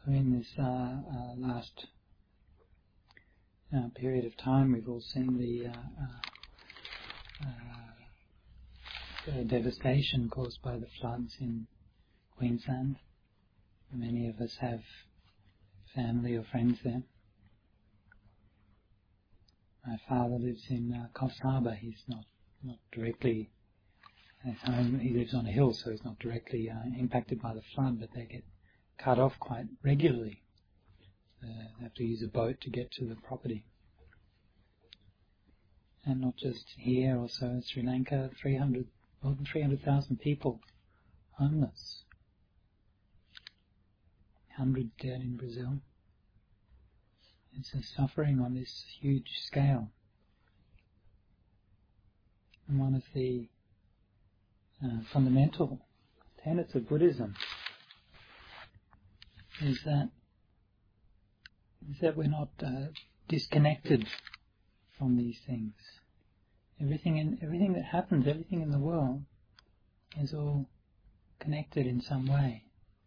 So in this last period of time, we've all seen the devastation caused by the floods in Queensland. Many of us have family or friends there. My father lives in Coffs Harbour. He's not directly at home. He lives on a hill, so he's not directly impacted by the flood, but they get cut off quite regularly. They have to use a boat to get to the property. And not just here, also in Sri Lanka, more than 300,000 people homeless. 100 dead in Brazil. It's a suffering on this huge scale. And one of the fundamental tenets of Buddhism is that we're not disconnected from these things. Everything that happens, everything in the world is all connected in some way.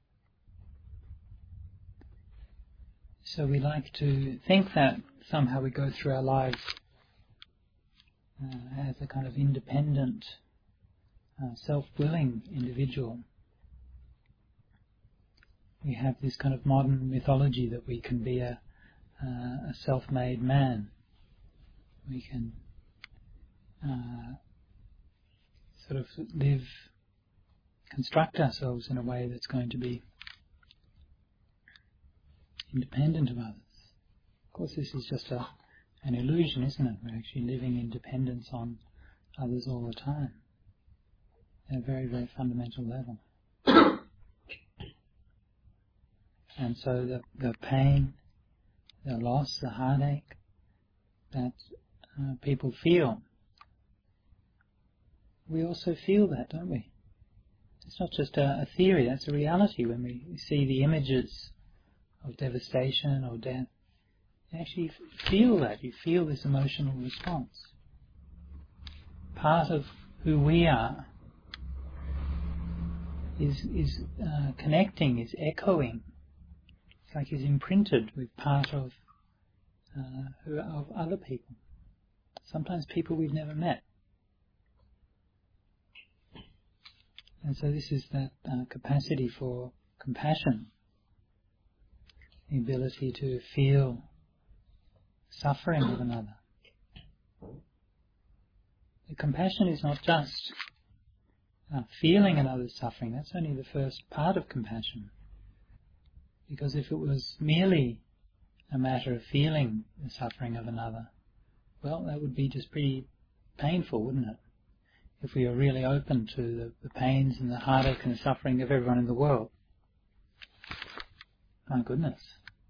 So we like to think that somehow we go through our lives as a kind of independent, self-willing individual. We have this kind of modern mythology that we can be a self-made man. We can sort of construct ourselves in a way that's going to be independent of others. Of course, this is just an illusion, isn't it? We're actually living in dependence on others all the time at a very, very fundamental level. And so the pain, the loss, the heartache that people feel, we also feel that, don't we? It's not just a theory, that's a reality. When we see the images of devastation or death, you actually feel that. You feel this emotional response. Part of who we are is connecting, is echoing. It's like it's imprinted with part of other people. Sometimes people we've never met. And so this is that capacity for compassion. The ability to feel suffering of another. The compassion is not just feeling another's suffering. That's only the first part of compassion. Because if it was merely a matter of feeling the suffering of another, well, that would be just pretty painful, wouldn't it? If we are really open to the pains and the heartache and the suffering of everyone in the world. My goodness.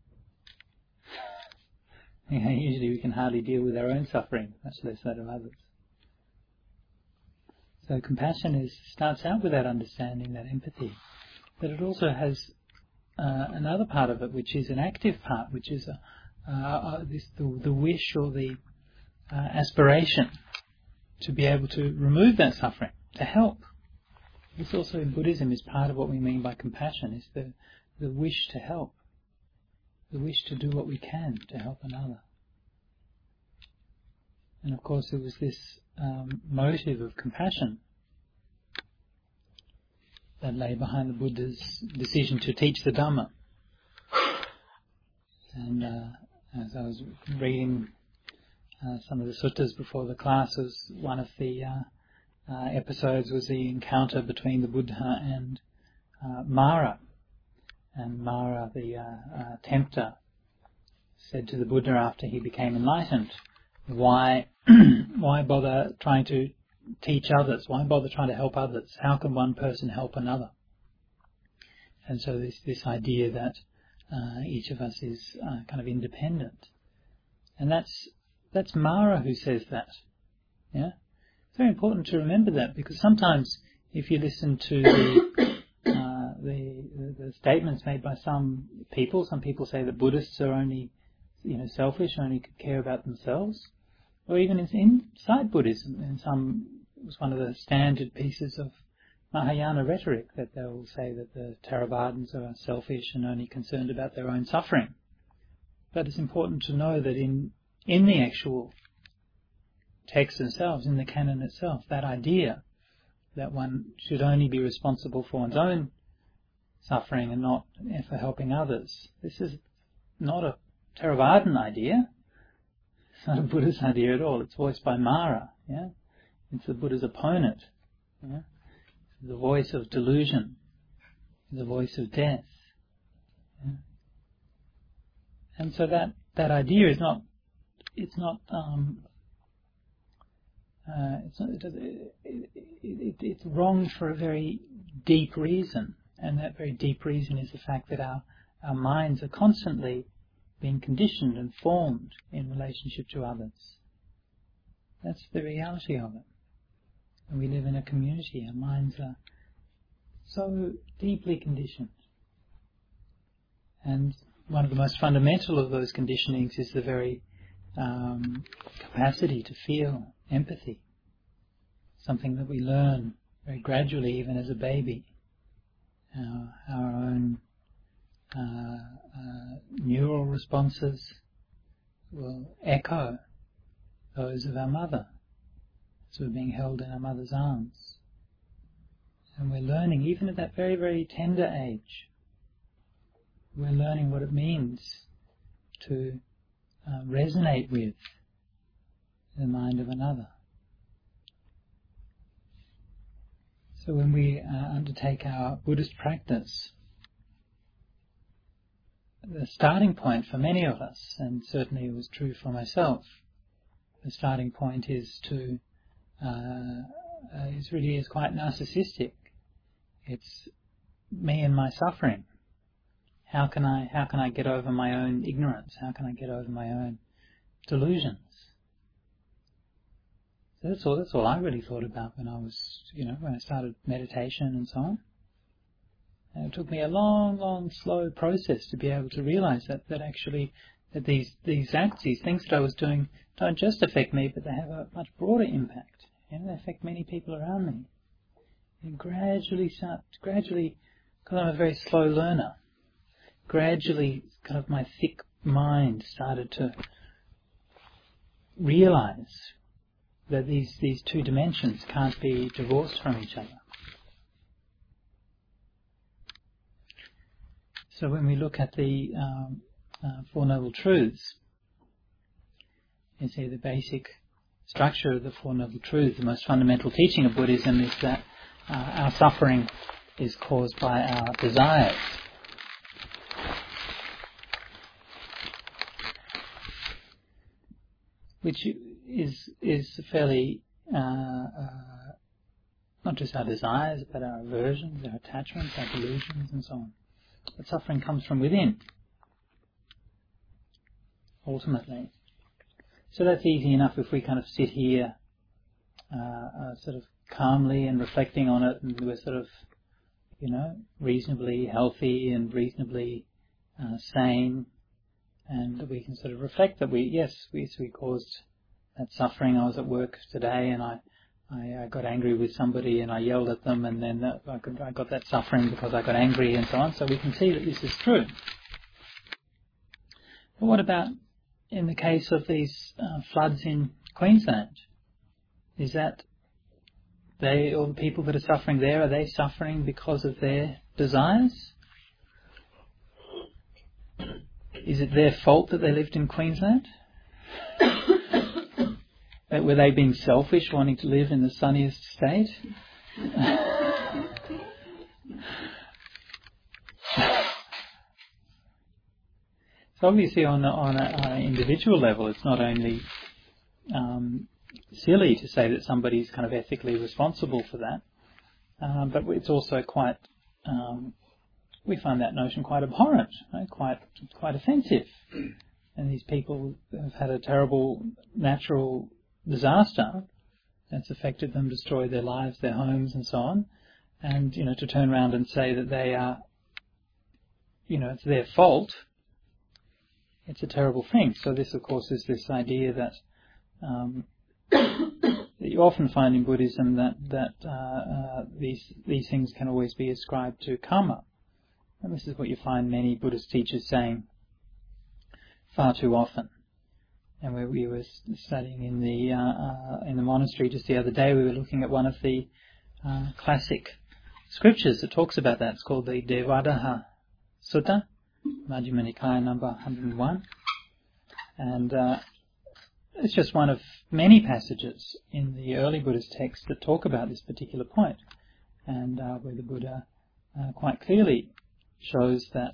Usually we can hardly deal with our own suffering, much less that of others. So compassion starts out with that understanding, that empathy. But it also has another part of it, which is an active part, which is the wish or the aspiration to be able to remove that suffering, to help. This also in Buddhism is part of what we mean by compassion, is the wish to help. The wish to do what we can to help another. And of course it was this motive of compassion that lay behind the Buddha's decision to teach the Dhamma. And as I was reading some of the suttas before the classes, one of the episodes was the encounter between the Buddha and Mara. And Mara, the tempter, said to the Buddha after he became enlightened, why bother trying to teach others? Why bother trying to help others? How can one person help another? And so this idea that each of us is kind of independent. And that's Mara who says that. Yeah? It's very important to remember that, because sometimes if you listen to the statements made by some people say that Buddhists are only, selfish, only care about themselves, or even inside Buddhism, it was one of the standard pieces of Mahayana rhetoric, that they will say that the Theravadins are selfish and only concerned about their own suffering. But it's important to know that in the actual texts themselves, in the canon itself, that idea that one should only be responsible for one's own suffering and not for helping others, this is not a Theravadan idea. It's not a Buddhist idea at all. It's voiced by Mara. Yeah, it's the Buddha's opponent. Yeah, the voice of delusion, the voice of death. Yeah. And so that idea is not. It's wrong for a very deep reason, and that very deep reason is the fact that our minds are constantly being conditioned and formed in relationship to others. That's the reality of it. And we live in a community. Our minds are so deeply conditioned. And one of the most fundamental of those conditionings is the very capacity to feel empathy. Something that we learn very gradually, even as a baby. Our own neural responses will echo those of our mother as we're being held in our mother's arms. And we're learning, even at that very, very tender age, we're learning what it means to resonate with the mind of another. So when we undertake our Buddhist practice, the starting point for many of us, and certainly it was true for myself, the starting point is is quite narcissistic. It's me and my suffering. How can I get over my own ignorance? How can I get over my own delusions? So that's all I really thought about when I started meditation and so on. And it took me a long, slow process to be able to realize that these acts, these things that I was doing, don't just affect me, but they have a much broader impact. They affect many people around me. And gradually, because I'm a very slow learner, gradually kind of my thick mind started to realize that these two dimensions can't be divorced from each other. So when we look at the Four Noble Truths, you see the basic structure of the Four Noble Truths, the most fundamental teaching of Buddhism is that our suffering is caused by our desires. Which is fairly, not just our desires, but our aversions, our attachments, our delusions, and so on. But suffering comes from within, ultimately. So that's easy enough if we kind of sit here, sort of calmly and reflecting on it, and we're sort of, reasonably healthy and reasonably sane. And we can sort of reflect that we caused that suffering. I was at work today and I got angry with somebody and I yelled at them, and then I got that suffering because I got angry and so on. So we can see that this is true. But what about in the case of these floods in Queensland? Is that all the people that are suffering there, are they suffering because of their desires? Is it their fault that they lived in Queensland? Were they being selfish, wanting to live in the sunniest state? So obviously on an individual level, it's not only silly to say that somebody's kind of ethically responsible for that, but it's also quite... we find that notion quite abhorrent, quite offensive. And these people have had a terrible natural disaster that's affected them, destroyed their lives, their homes, and so on. And to turn around and say that they are, it's their fault, it's a terrible thing. So this, of course, is this idea that you often find in Buddhism that these things can always be ascribed to karma. And this is what you find many Buddhist teachers saying far too often. And where we were studying in the monastery just the other day, we were looking at one of the classic scriptures that talks about that. It's called the Devadaha Sutta, Majjhima Nikaya number 101. And it's just one of many passages in the early Buddhist texts that talk about this particular point, and where the Buddha quite clearly shows that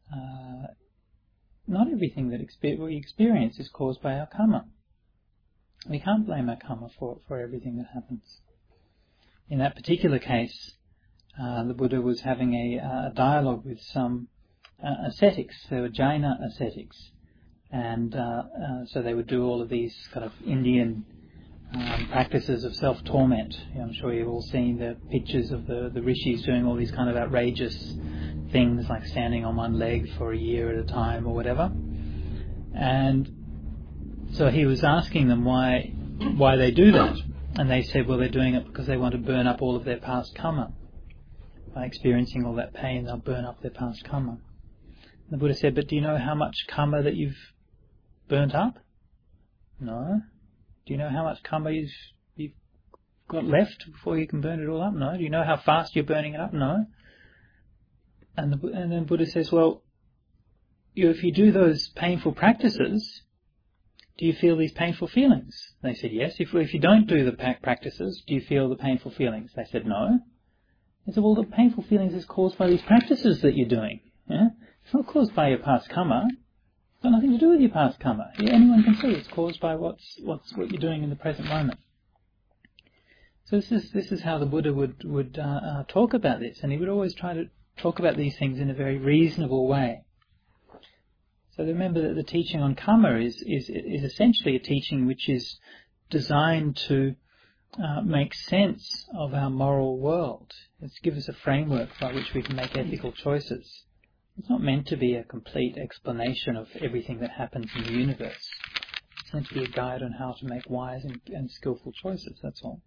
not everything that we experience is caused by our karma. We can't blame our karma for everything that happens. In that particular case, the Buddha was having a dialogue with some ascetics. They were Jaina ascetics. And so they would do all of these kind of Indian practices of self-torment. I'm sure you've all seen the pictures of the rishis doing all these kind of outrageous things, like standing on one leg for a year at a time or whatever. And so he was asking them why they do that. And they said, well, they're doing it because they want to burn up all of their past karma. By experiencing all that pain, they'll burn up their past karma. The Buddha said, but do you know how much karma that you've burnt up? No. Do you know how much karma you've got left before you can burn it all up? No. Do you know how fast you're burning it up? No. And then Buddha says, well, if you do those painful practices, do you feel these painful feelings? They said, yes. If you don't do the practices, do you feel the painful feelings? They said, no. They said, well, the painful feelings is caused by these practices that you're doing. Yeah? It's not caused by your past karma. It's got nothing to do with your past karma. Anyone can see it's caused by what you're doing in the present moment. So this is how the Buddha would talk about this, and he would always try to talk about these things in a very reasonable way. So remember that the teaching on karma is essentially a teaching which is designed to make sense of our moral world. It's to give us a framework by which we can make ethical choices. It's not meant to be a complete explanation of everything that happens in the universe. It's meant to be a guide on how to make wise and skillful choices, that's all.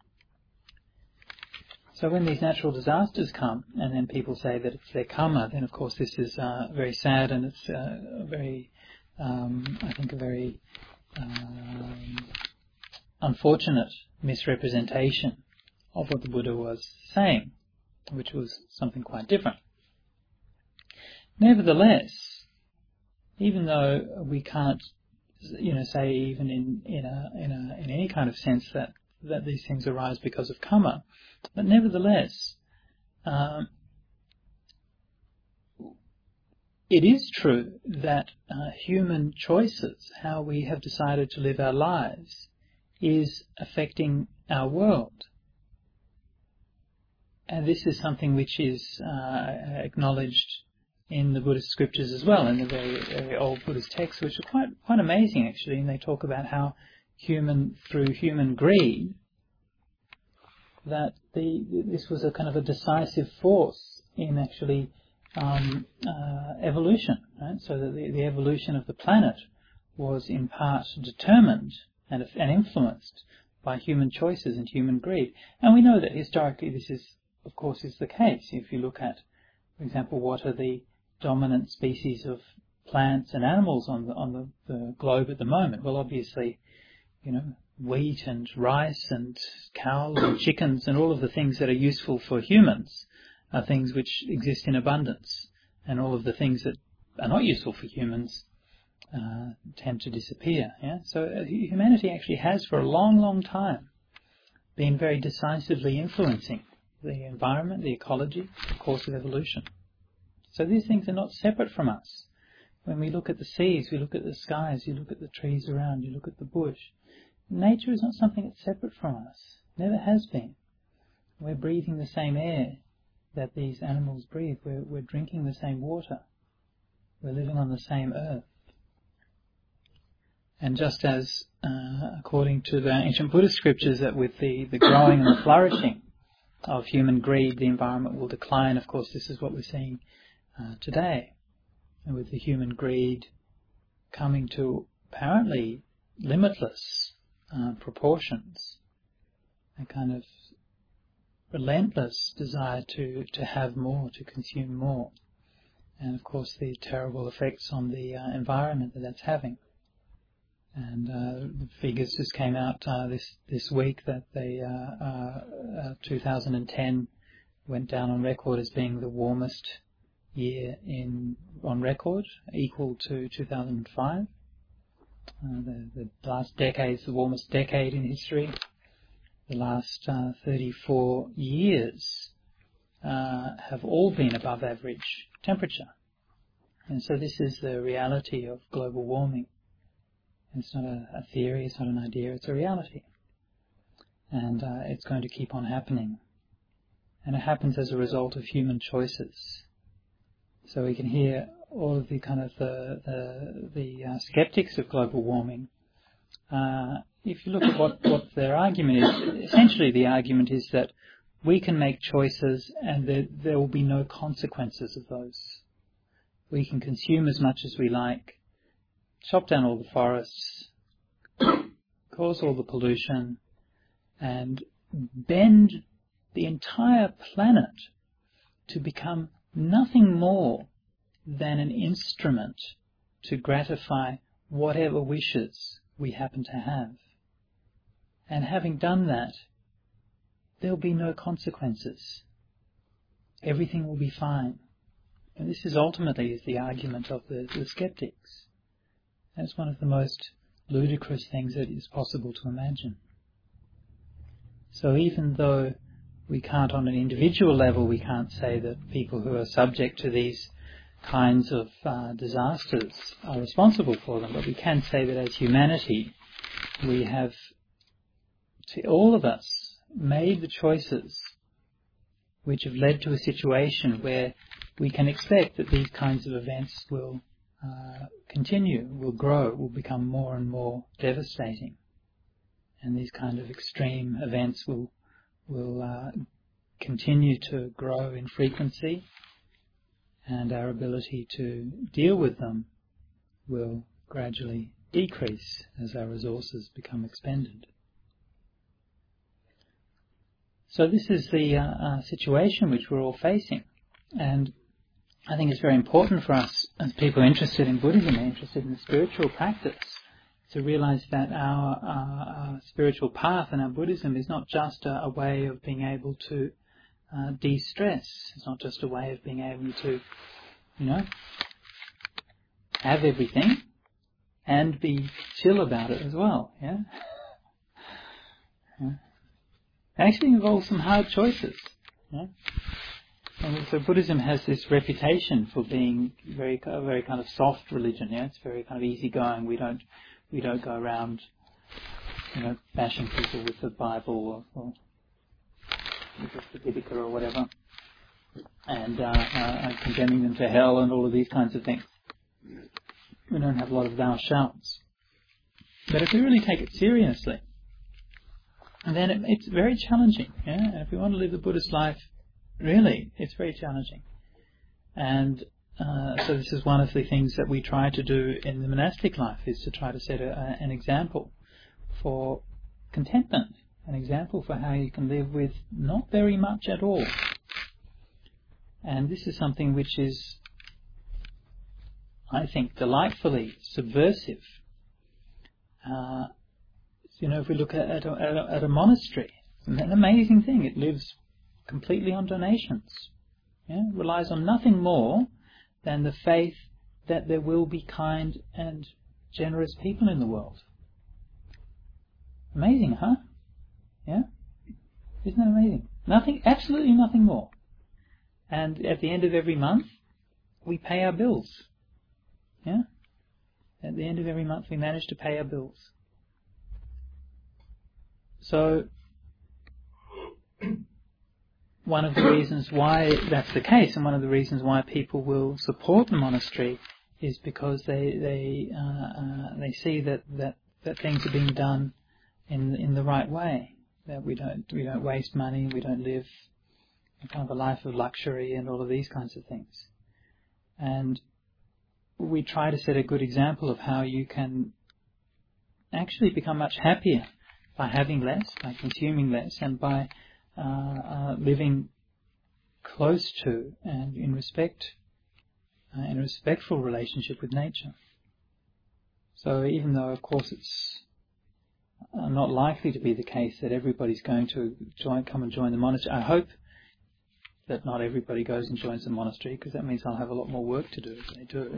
So when these natural disasters come, and then people say that it's their karma, then of course this is very sad, and it's a very unfortunate misrepresentation of what the Buddha was saying, which was something quite different. Nevertheless, even though we can't, say even in any kind of sense that these things arise because of karma, but nevertheless, it is true that human choices, how we have decided to live our lives, is affecting our world. And this is something which is acknowledged in the Buddhist scriptures as well, in the very, very old Buddhist texts, which are quite amazing actually, and they talk about how through human greed, that this was a kind of a decisive force in actually evolution, right? So that the evolution of the planet was in part determined and influenced by human choices and human greed. And we know that historically this is, of course, is the case. If you look at, for example, what are the dominant species of plants and animals on the globe at the moment? Well, obviously, wheat and rice and cows and chickens and all of the things that are useful for humans are things which exist in abundance, and all of the things that are not useful for humans tend to disappear. Yeah? So humanity actually has for a long, long time been very decisively influencing the environment, the ecology, the course of evolution. So these things are not separate from us. When we look at the seas, we look at the skies, you look at the trees around, you look at the bush. Nature is not something that's separate from us. Never has been. We're breathing the same air that these animals breathe. We're drinking the same water. We're living on the same earth. And just as, according to the ancient Buddhist scriptures, that with the growing and the flourishing of human greed, the environment will decline. Of course, this is what we're seeing today. And with the human greed coming to apparently limitless proportions, a kind of relentless desire to have more, to consume more. And of course the terrible effects on the environment that that's having. And the figures just came out this week that 2010 went down on record as being the warmest year on record, equal to 2005. The last decade is the warmest decade in history. The last 34 years have all been above average temperature. And so this is the reality of global warming. It's not a theory, it's not an idea, it's a reality. And it's going to keep on happening. And it happens as a result of human choices. So we can hear all of the kind of the skeptics of global warming. If you look at what their argument is, essentially the argument is that we can make choices and there will be no consequences of those. We can consume as much as we like, chop down all the forests, cause all the pollution, and bend the entire planet to become nothing more than an instrument to gratify whatever wishes we happen to have. And having done that, there'll be no consequences. Everything will be fine. And this is ultimately the argument of the skeptics. That's one of the most ludicrous things that is possible to imagine. So even though we can't, on an individual level, we can't say that people who are subject to these kinds of disasters are responsible for them, but we can say that as humanity, we have, all of us, made the choices which have led to a situation where we can expect that these kinds of events will continue, will grow, will become more and more devastating. And these kind of extreme events will continue to grow in frequency, and our ability to deal with them will gradually decrease as our resources become expended. So this is the situation which we're all facing, and I think it's very important for us as people interested in Buddhism, interested in spiritual practice, to realize that our spiritual path and our Buddhism is not just a way of being able to de-stress. It's not just a way of being able to, have everything and be chill about it as well. Yeah. It actually involves some hard choices. Yeah. And so Buddhism has this reputation for being very kind of soft religion. Yeah, it's very kind of easygoing. We don't go around, bashing people with the Bible or with the Pitaka or whatever, and condemning them to hell and all of these kinds of things. We don't have a lot of thou shouts. But if we really take it seriously, then it's very challenging. Yeah, and if we want to live the Buddhist life, really, it's very challenging. And so this is one of the things that we try to do in the monastic life, is to try to set an example for contentment, an example for how you can live with not very much at all. And this is something which is, I think, delightfully subversive. If we look at a monastery, it's an amazing thing. It lives completely on donations. Yeah? Relies on nothing more than the faith that there will be kind and generous people in the world. Amazing, huh? Yeah? Isn't that amazing? Nothing, absolutely nothing more. And at the end of every month, we pay our bills. Yeah? At the end of every month, we manage to pay our bills. So, one of the reasons why that's the case, and one of the reasons why people will support the monastery, is because they see that things are being done in the right way. That we don't waste money, we don't live a kind of a life of luxury and all of these kinds of things. And we try to set a good example of how you can actually become much happier by having less, by consuming less, and by living close to and in a respectful relationship with nature. So even though, of course, it's not likely to be the case that everybody's going to come and join the monastery, I hope that not everybody goes and joins the monastery, because that means I'll have a lot more work to do if they do.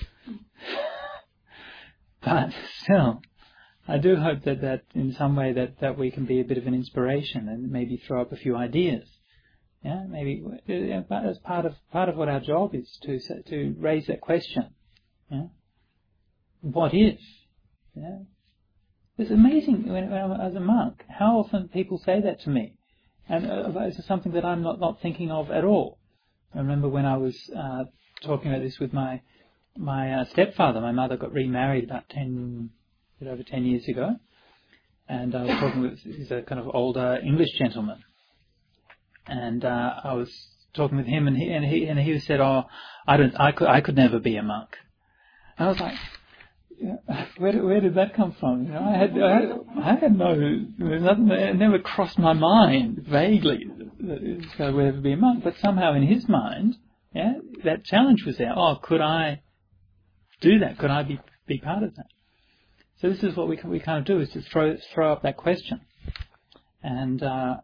But still, I do hope that in some way that we can be a bit of an inspiration and maybe throw up a few ideas. Yeah, maybe as part of what our job is to raise that question. Yeah, what if? Yeah, it's amazing when as a monk how often people say that to me, and it's something that I'm not thinking of at all. I remember when I was talking about this with my stepfather. My mother got remarried about over 10 years ago, and I was talking with, he's a kind of older English gentleman, and I was talking with him, and he said, "Oh, I could never be a monk." And I was like, where did that come from? You know, I had no, it never crossed my mind vaguely that I would ever be a monk, but somehow in his mind, yeah, that challenge was there. Oh, could I do that? Could I be part of that? So this is what we kind of do, is to throw up that question, and to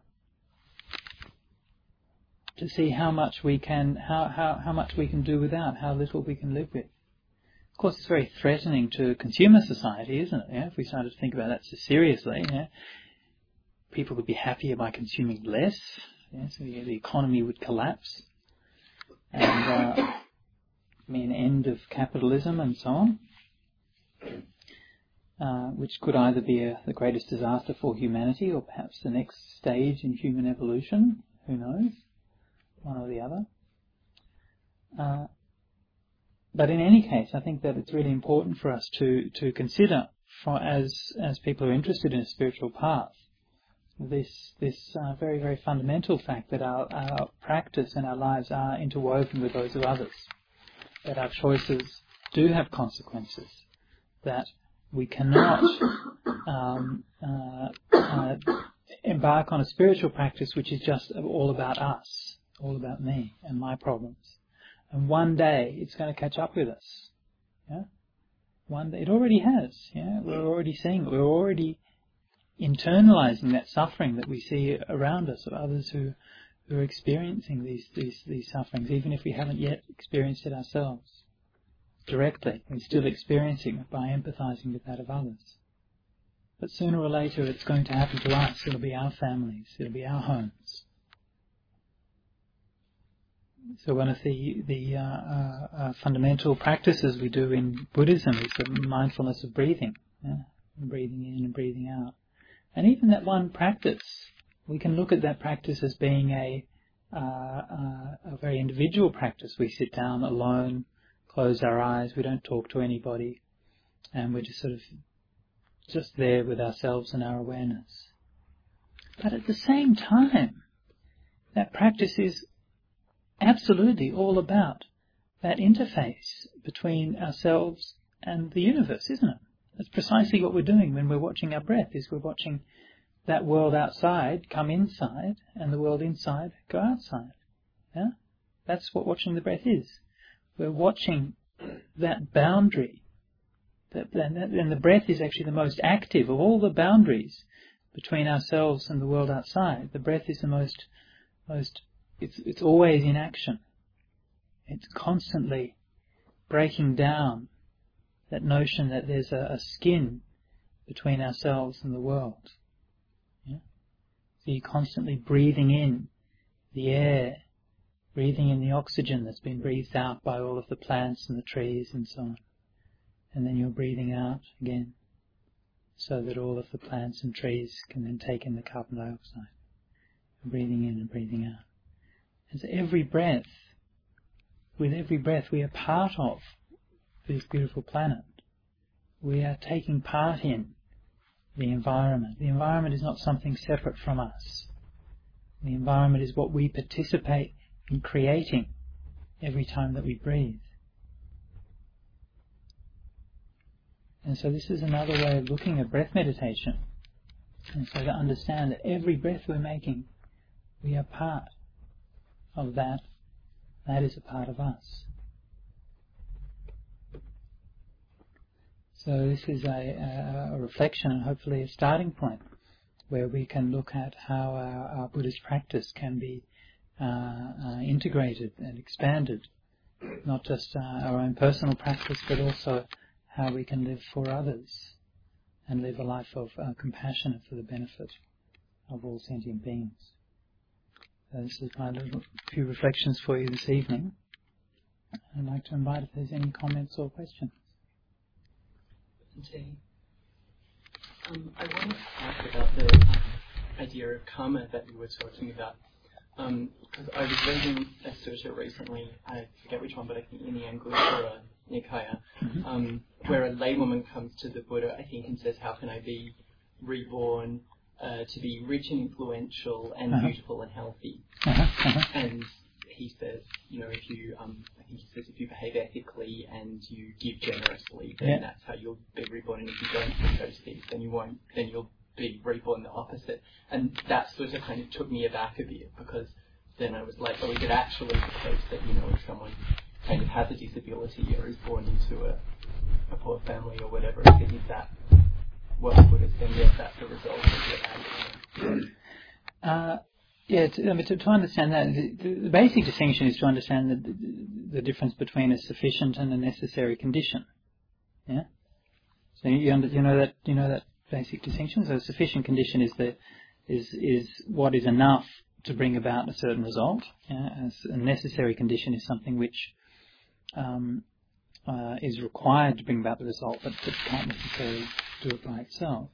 see how much we can how much we can do without, how little we can live with. Of course, it's very threatening to consumer society, isn't it? Yeah, if we started to think about that so seriously, yeah, people would be happier by consuming less. Yeah, so the economy would collapse, and mean end of capitalism and so on. Which could either be the greatest disaster for humanity, or perhaps the next stage in human evolution. Who knows? One or the other. But in any case, I think that it's really important for us to consider, as people who are interested in a spiritual path, this very, very fundamental fact that our practice and our lives are interwoven with those of others, that our choices do have consequences, that we cannot embark on a spiritual practice which is just all about us, all about me and my problems. And one day it's going to catch up with us. Yeah, one day it already has. Yeah, we're already seeing it. We're already internalizing that suffering that we see around us, of others who are experiencing these sufferings, even if we haven't yet experienced it ourselves directly. We're still experiencing it by empathizing with that of others. But sooner or later it's going to happen to us. It'll be our families. It'll be our homes. So one of the fundamental practices we do in Buddhism is the mindfulness of breathing. Yeah? Breathing in and breathing out. And even that one practice, we can look at that practice as being a very individual practice. We sit down alone, close our eyes, we don't talk to anybody, and we're just sort of just there with ourselves and our awareness. But at the same time, that practice is absolutely all about that interface between ourselves and the universe, isn't it? That's precisely what we're doing when we're watching our breath, is we're watching that world outside come inside and the world inside go outside. Yeah? That's what watching the breath is. We're watching that boundary. And the breath is actually the most active of all the boundaries between ourselves and the world outside. The breath is the most it's always in action. It's constantly breaking down that notion that there's a skin between ourselves and the world. Yeah? So you're constantly breathing in the air, breathing in the oxygen that's been breathed out by all of the plants and the trees and so on. And then you're breathing out again, so that all of the plants and trees can then take in the carbon dioxide. Breathing in and breathing out. And so with every breath we are part of this beautiful planet. We are taking part in the environment. The environment is not something separate from us. The environment is what we participate in creating every time that we breathe. And so this is another way of looking at breath meditation. And so to understand that every breath we're making, we are part of that. That is a part of us. So this is a reflection and hopefully a starting point where we can look at how our Buddhist practice can be integrated and expanded, not just our own personal practice, but also how we can live for others and live a life of compassion for the benefit of all sentient beings. So this is my little few reflections for you this evening. I'd like to invite if there's any comments or questions. I wanted to ask about the idea of karma that you were talking about. Because I was reading a sutta recently, I forget which one, but I think in the Anguttara Nikaya, where a laywoman comes to the Buddha, I think, and says, how can I be reborn to be rich and influential and beautiful and healthy? And he says, if you, I think he says, if you behave ethically and you give generously, then that's how you'll be reborn. And if you don't do those things, then you won't. Then you'll be reborn the opposite. And that sort of kind of took me aback a bit, because then I was like, oh, is it actually the case that if someone kind of has a disability or is born into a poor family or whatever, is that what Buddha said? Yes, that's the result of it. To understand that, the basic distinction is to understand the difference between a sufficient and a necessary condition. Yeah. So you know that basic distinction. So a sufficient condition is what is enough to bring about a certain result. Yeah? As a necessary condition is something which is required to bring about the result, but can't necessarily do it by itself.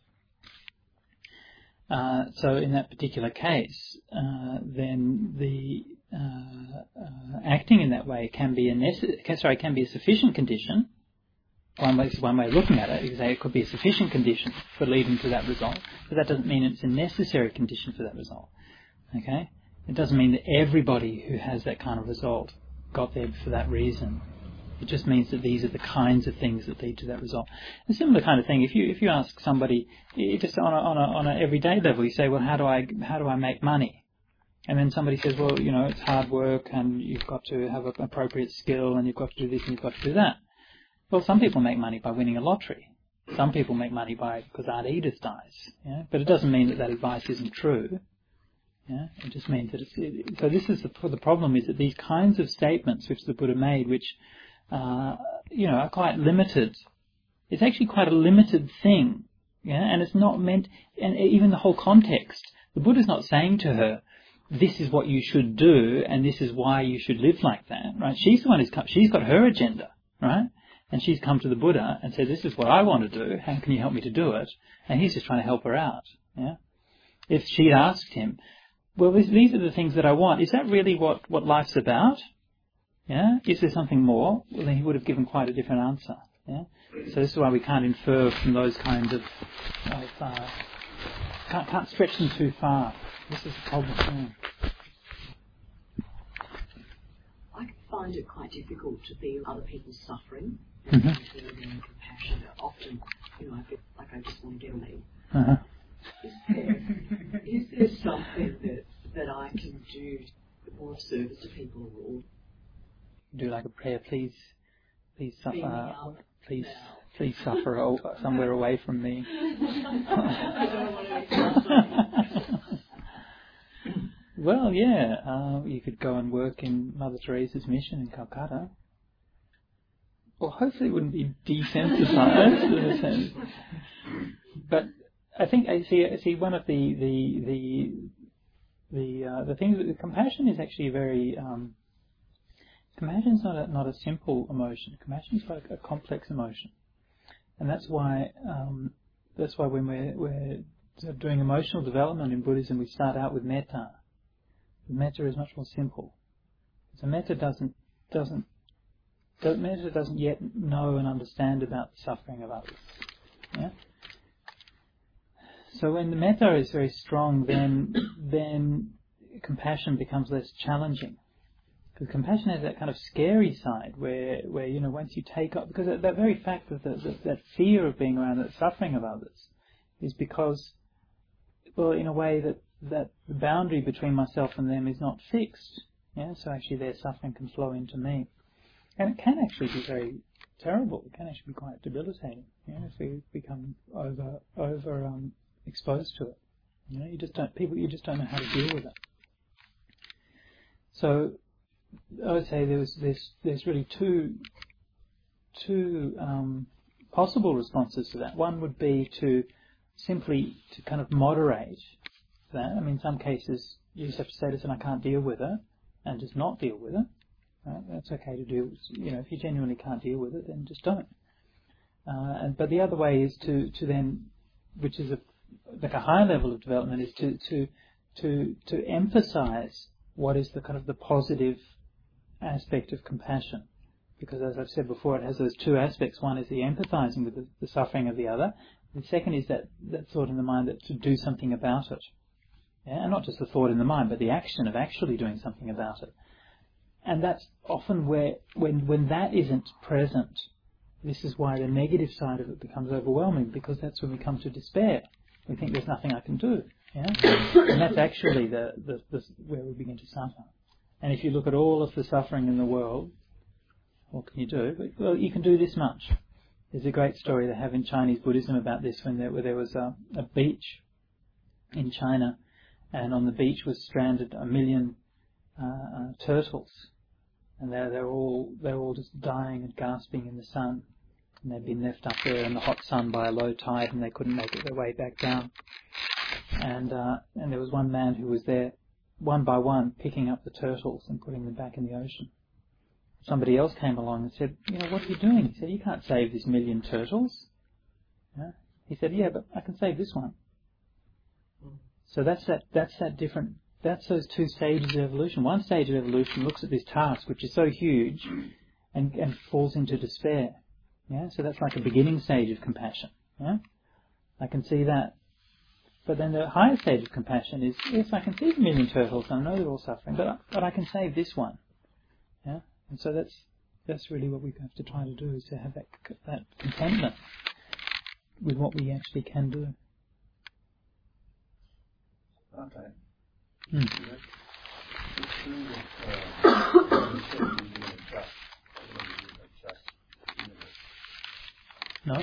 So in that particular case, then the acting in that way can be a sufficient condition. One way of looking at it, you can say it could be a sufficient condition for leading to that result, but that doesn't mean it's a necessary condition for that result. Okay, it doesn't mean that everybody who has that kind of result got there for that reason. It just means that these are the kinds of things that lead to that result. A similar kind of thing. If you ask somebody just on a everyday level, you say, well, how do I make money? And then somebody says, well, it's hard work, and you've got to have an appropriate skill, and you've got to do this and you've got to do that. Well, some people make money by winning a lottery. Some people make money because Aunt Edith dies. Yeah? But it doesn't mean that advice isn't true. Yeah? It just means that it's... So this is the problem, is that these kinds of statements which the Buddha made, which are quite limited. It's actually quite a limited thing, and it's not meant. And even the whole context, the Buddha's not saying to her, "This is what you should do, and this is why you should live like that." Right? She's the one who's come. She's got her agenda, right? And she's come to the Buddha and said, "This is what I want to do. How can you help me to do it?" And he's just trying to help her out. Yeah. If she'd asked him, "Well, these are the things that I want. Is that really what life's about? Yeah, is there something more?" Well, then he would have given quite a different answer. Yeah, so this is why we can't infer from those kinds of can't stretch them too far. This is the problem. Yeah. I find it quite difficult to feel other people's suffering and feeling compassionate. Often, I feel like I just want to get away. Is there something that I can do more of service to people, or do like a prayer, please suffer, please suffer somewhere away from me. Well, you could go and work in Mother Teresa's mission in Calcutta. Well, hopefully it wouldn't be desensitized. But I think I see one of the things with compassion is actually very. Compassion is not a simple emotion. Compassion is like a complex emotion, and that's why when we're doing emotional development in Buddhism, we start out with metta. Metta is much more simple. So metta doesn't yet know and understand about the suffering of others. Yeah. So when the metta is very strong, then compassion becomes less challenging. Because compassion has that kind of scary side where once you take up, because that very fact of that fear of being around the suffering of others is because well, in a way that the boundary between myself and them is not fixed. Yeah, so actually their suffering can flow into me, and it can actually be very terrible. It can actually be quite debilitating. You know, if we become over exposed to it. You know, you just don't know how to deal with it. So I would say there's really two possible responses to that. One would be to simply to kind of moderate that. I mean, in some cases you just have to say, listen, I can't deal with it, and just not deal with it. Right? That's okay to do. You know, if you genuinely can't deal with it, then just don't. But the other way is to then, which is like a high level of development, is to emphasize what is the kind of the positive aspect of compassion. Because as I've said before, it has those two aspects. One is the empathizing with the suffering of the other. The second is that thought in the mind that to do something about it. Yeah? And not just the thought in the mind, but the action of actually doing something about it. And that's often where, when that isn't present, this is why the negative side of it becomes overwhelming, because that's when we come to despair. We think there's nothing I can do. Yeah? And that's actually the where we begin to suffer. And if you look at all of the suffering in the world, what can you do? Well, you can do this much. There's a great story they have in Chinese Buddhism about this, where there was a beach in China, and on the beach was stranded 1 million turtles, and they're all just dying and gasping in the sun, and they'd been left up there in the hot sun by a low tide, and they couldn't make their way back down. And there was one man who was there, one by one, picking up the turtles and putting them back in the ocean. Somebody else came along and said, you know, what are you doing? He said, you can't save this 1 million turtles. Yeah? He said, yeah, but I can save this one. So that's those two stages of evolution. One stage of evolution looks at this task, which is so huge, and falls into despair. Yeah? So that's like a beginning stage of compassion. Yeah? I can see that. But then the higher stage of compassion is, yes, I can see the 1 million turtles, and I know they're all suffering, but I can save this one. Yeah? And so that's really what we have to try to do, is to have that contentment with what we actually can do. Okay. No?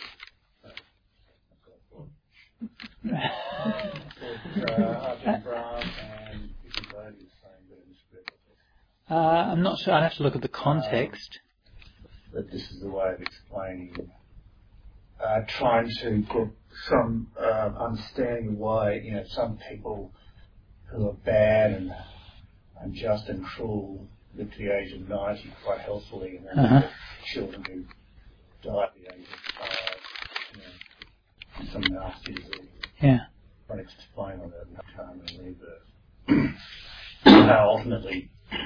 I'm not sure. I'd have to look at the context. But this is the way of explaining, trying to get some understanding of why, you know, some people who are bad and unjust and cruel live to the age of 90 quite healthily, and then children who die at the age of 5, you know, some nasty disease. Yeah. Trying to explain on that karma and rebirth. How ultimately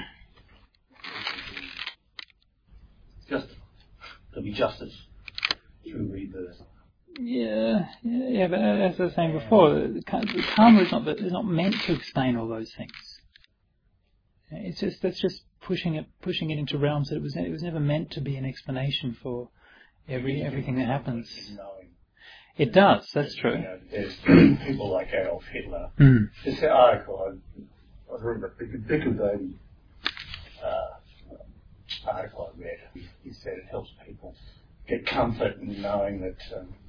there'll be justice through rebirth. Yeah, but as I was saying before, karma is not meant to explain all those things. That's just pushing it into realms that it was never meant to be an explanation for everything that happens. It does. That's true. You know, there's people like Adolf Hitler. There's an article I read a Bicker Baby article I read. He said it helps people get comfort in knowing that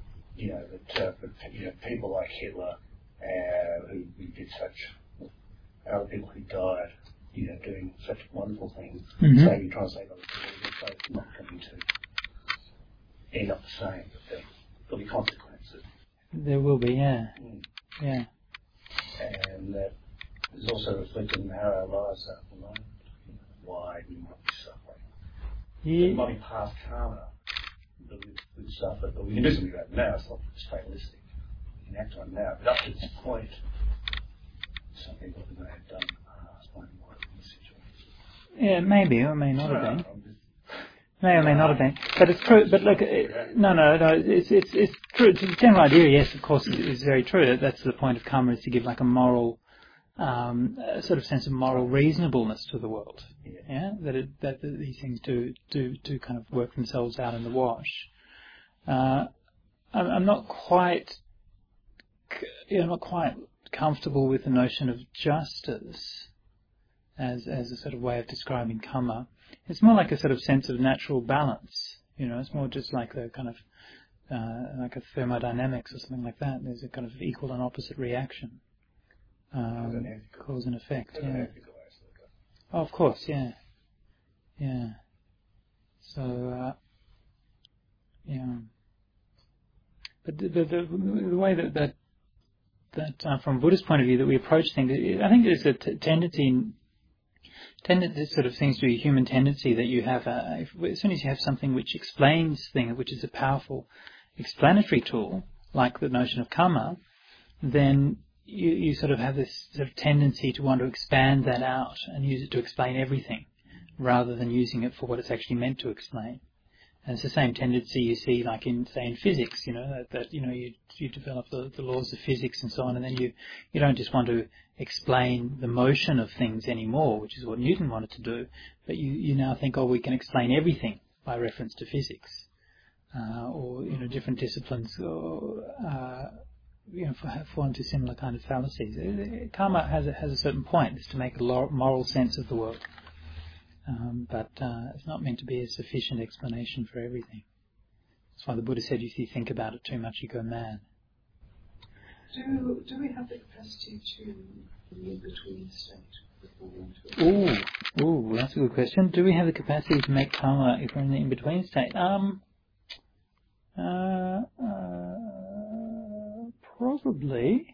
people like Hitler who did such other people who died, you know, doing such wonderful things, trying to save other people, so it's not going to end up the same, but there'll be consequences. There will be, yeah. Yeah. And that is also reflected in how our lives are at the moment. You know, why we might be suffering. It might be past karma that we've suffered, but we can do something about it now. It's not fatalistic. We can act on it now. But up to this point, some people may have done in the past might be in this situation. Yeah, maybe, or may not have been. May or may not have been, but it's true. But look, no, it's true. The general idea, yes, of course, is very true. That's the point of karma, is to give like a moral, sort of sense of moral reasonableness to the world. Yeah, that these things do kind of work themselves out in the wash. I'm not quite comfortable with the notion of justice as a sort of way of describing karma. It's more like a sort of sense of natural balance. It's more just like the kind of like a thermodynamics or something like that. There's a kind of equal and opposite reaction, cause and effect. Yeah. Oh, of course, yeah. So, but the way that from a Buddhist point of view that we approach things, I think there's a tendency this sort of seems to be a human tendency that you have, as soon as you have something which explains things, which is a powerful explanatory tool, like the notion of karma, then you sort of have this sort of tendency to want to expand that out and use it to explain everything, rather than using it for what it's actually meant to explain. And it's the same tendency you see, like in physics, that you develop the laws of physics and so on, and then you don't just want to explain the motion of things anymore, which is what Newton wanted to do, but you now think, we can explain everything by reference to physics, or different disciplines, or fall into similar kind of fallacies. Karma has a certain point, is to make a moral sense of the world. But it's not meant to be a sufficient explanation for everything. That's why the Buddha said if you think about it too much, you go mad. Do we have the capacity to be in between state before we enter? Ooh, that's a good question. Do we have the capacity to make karma if we're in the in-between state? Probably.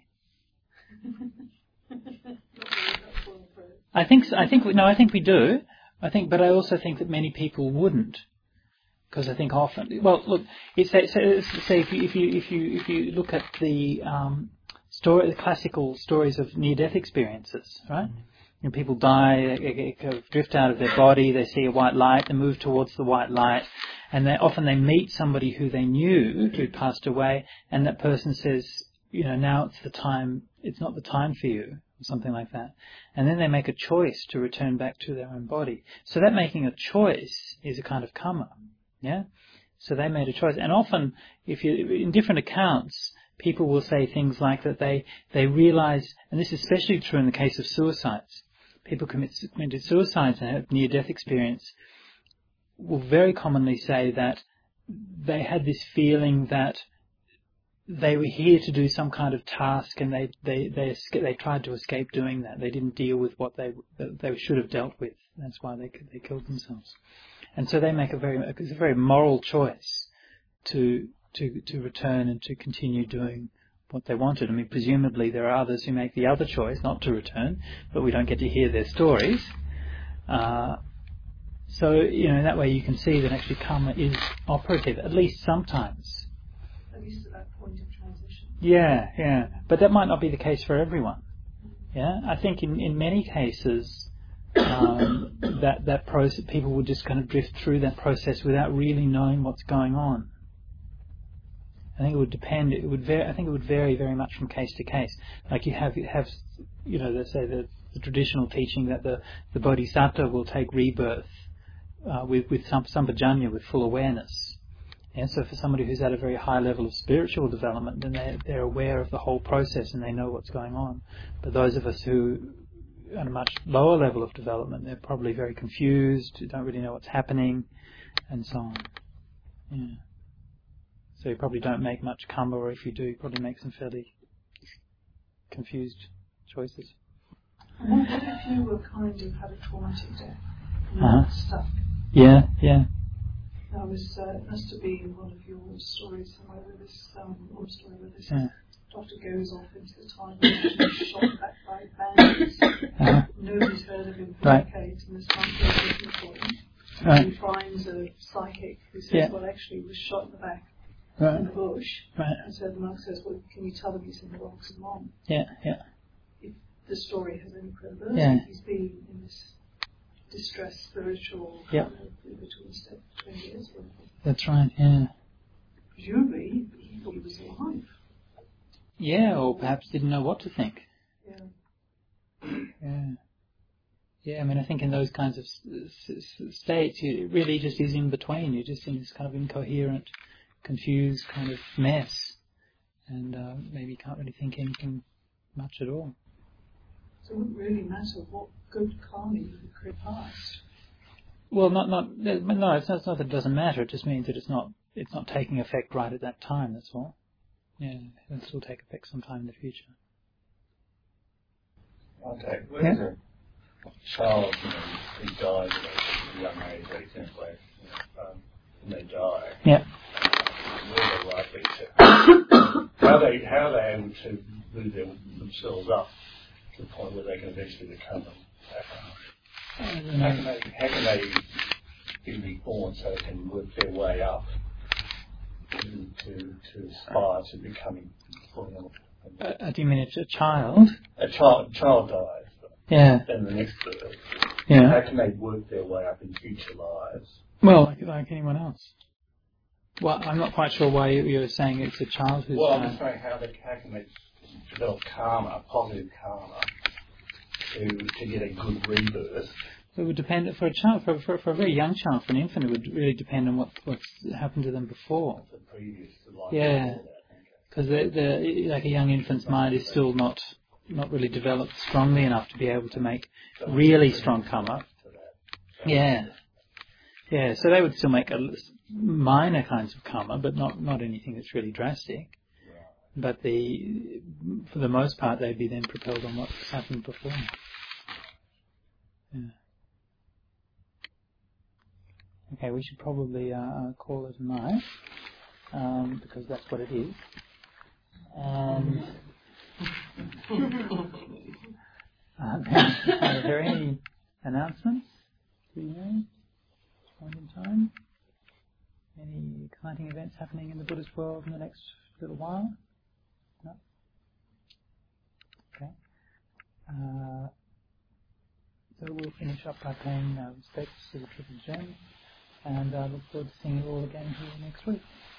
I think we do. But I also think that many people wouldn't, because I think often. Well, look, say if you look at the the classical stories of near-death experiences, right? People die, they drift out of their body, they see a white light, they move towards the white light, and often they meet somebody who they knew who passed away, and that person says, now it's the time. It's not the time for you. Something like that. And then they make a choice to return back to their own body. So that making a choice is a kind of karma. Yeah? So they made a choice. And often, in different accounts, people will say things like that they realize, and this is especially true in the case of suicides. People committed suicides and have near-death experience will very commonly say that they had this feeling that they were here to do some kind of task, and they tried to escape doing that. They didn't deal with what they should have dealt with. That's why they killed themselves. And so they make a very moral choice to return and to continue doing what they wanted. I mean, presumably there are others who make the other choice not to return, but we don't get to hear their stories. So in that way you can see that actually karma is operative, at least sometimes. At least at that point of transition. Yeah. But that might not be the case for everyone. Yeah, I think in many cases that process, people would just kind of drift through that process without really knowing what's going on. I think it would depend. I think it would vary very much from case to case. Like you have let's say the traditional teaching that the bodhisattva will take rebirth with sampajanya, with full awareness. And so for somebody who's at a very high level of spiritual development, then they're aware of the whole process and they know what's going on. But those of us who are at a much lower level of development, they're probably very confused, don't really know what's happening, and so on. Yeah. So you probably don't make much karma, or if you do, you probably make some fairly confused choices. And what if you were kind of had a traumatic death and you got stuck? Yeah. That was must have been one of your stories somewhere with this story where this doctor goes off into the time and he's shot back by bandits. Nobody's heard of him for decades, and this monk goes looking for him. He finds a psychic who says, well, actually, he was shot in the back in the bush. And so the monk says, well, can you tell him he's in the rocks and long? Yeah. If the story has any credibility, he's been in this distressed spiritual between 20 years. That's right, yeah. Presumably, he thought he was alive. Yeah, or perhaps didn't know what to think. Yeah, I mean, I think in those kinds of states, it really just is in between. You're just in this kind of incoherent, confused kind of mess. And maybe you can't really think anything much at all. So it wouldn't really matter what good karma you create past. Well, no, it's not that it doesn't matter. It just means that it's not taking effect right at that time. That's all. Yeah, it'll still take effect sometime in the future. Okay. Where's a child, who dies at a young age, for example, and they die? Yeah. Where they're likely to, how are they able to move themselves up to the point where they can eventually become them? How can they be reborn so they can work their way up to aspire to becoming fully? Do you mean it's a child? A child dies. Yeah. Then the next birth. Yeah. How can they work their way up in future lives? Well, like anyone else. Well, I'm not quite sure why you're saying it's a child who's. Well, I'm just saying how can they develop karma, positive karma, to get a good rebirth. It would depend for a child, for a very young child, for an infant. It would really depend on what's happened to them before. The previous life. Yeah, because like a young infant's mind is still not really developed strongly enough to be able to make really strong karma. Yeah. Yeah, so they would still make minor kinds of karma, but not anything that's really drastic. But for the most part, they'd be then propelled on what's happened before. Yeah. Okay, we should probably call it a night, because that's what it is. And are there any announcements to be made? Point in time? Any exciting events happening in the Buddhist world in the next little while? No? Okay. So we'll finish up by paying respects to the Triple Gem, and I look forward to seeing you all again here next week.